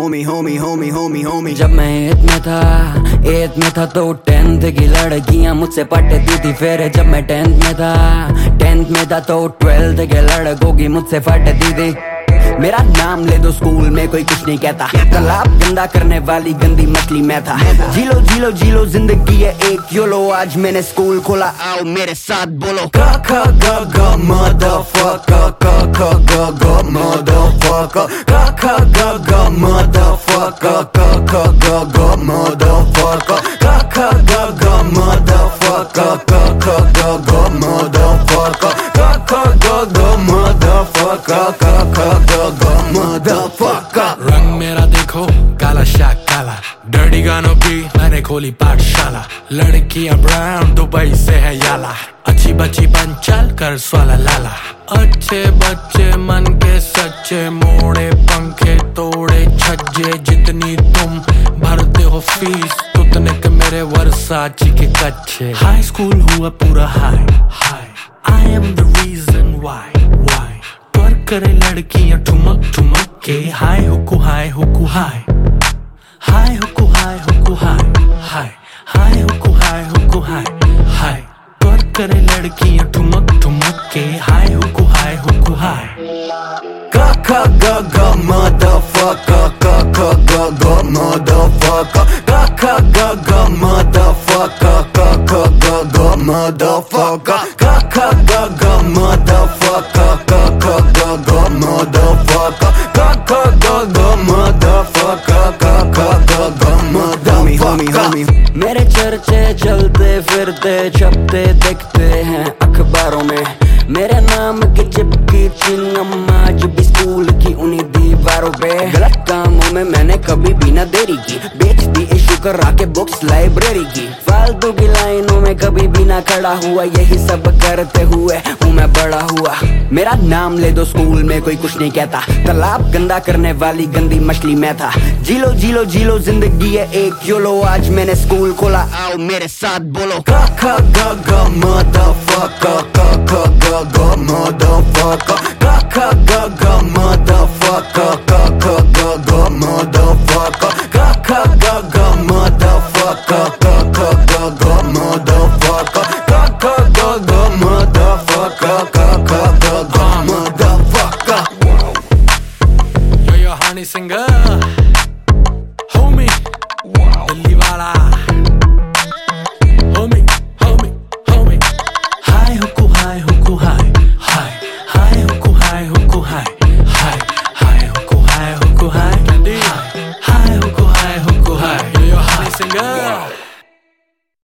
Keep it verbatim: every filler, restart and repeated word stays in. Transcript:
होमी होमी होमी होमी होमी। जब मैं एथ में था एथ में था तो टेंथ की लड़कियां मुझसे पटती थी। फिर जब मैं टेंथ में था टेंथ में था तो ट्वेल्थ के लड़कों की मुझसे फटती थी। मेरा नाम ले दो स्कूल में कोई कुछ नहीं कहता। तालाब गंदा करने वाली गंदी मछली मैं था। जीलो जीलो जीलो जिंदगी है एक योलो। आज मैंने स्कूल खोला आओ मेरे साथ बोलो। क ख ग घ motherfucker क ख ग घ motherfucker क ख ग घ motherfucker क ख ग घ motherfucker क ख ग घ motherfucker क ख ग घ motherfucker क ख ग घ motherfucker क ख ग घ motherfucker। रंग मेरा देखो काला शाह काला। डर्टी गानों की मैंने खोली पाठशाला। लड़कियां ब्राउन दुबई से है याला। अच्छी बच्ची बन चल कर स्वाला लाला। अच्छे बच्चे मन के सच्चे मोड़े पंखे तोड़े छज्जे। जितनी तुम भरते हो फीस उतने के मेरे वर्साची के कच्चे। हाई स्कूल हुआ पूरा high high. I am the reason why why. पर करे लड़कियां ठुमक ठुमक के। हाय हुकू हाय हुकू हाय हाय हुकू हाय हुकू हाय हाय हाय हुकू हाय हुकू हाय हाय। पर करे लड़कियां ठुमक ठुमक के। हाय हुकू हाय हुकू हाय। क ख ग घ motherfucker क ख ग घ motherfucker क ख ग घ motherfucker क ख ग घ motherfucker क ख ग घ motherfucker क ख ग घ motherfucker क ख ग घ motherfucker क ख ग घ motherfucker। मेरे चर्चे चलते फिरते छपते दिखते हैं अखबारों में। मेरे नाम की चिपकी चिन्ह आज भी स्कूल की उन्हीं दीवारों पे। गलत कामों में मैंने कभी भी न देरी की। बेच दी इशू करा के बुक्स लाइब्रेरी की। फालतू की लाइनों में कभी भी ना खड़ा हुआ। यही सब करते हुए हूँ मैं बड़ा हुआ। मेरा नाम ले दो स्कूल में कोई कुछ नहीं कहता। तालाब गंदा करने वाली गंदी मछली मैं था। जीलो जीलो जीलो जिंदगी है एक योलो। आज मैंने स्कूल खोला आओ मेरे साथ बोलो। क ख ग घ motherfucker क ख ग घ motherfucker क ख ग घ motherfucker क ख ग घ motherfucker क ख ग घ motherfucker क ख ग घ motherfucker क ख ग घ motherfucker क ख ग घ motherfucker। Yo yo honey singer homie Delhi वाला homie homie homie। हाय हुकू हाय हुकू हाय हाय हाय हुकू हाय हुकू हाय हाय हाय हुकू हाय हुकू हाय हाय हुकू हाय हुकू हाय। Yo yo honey singer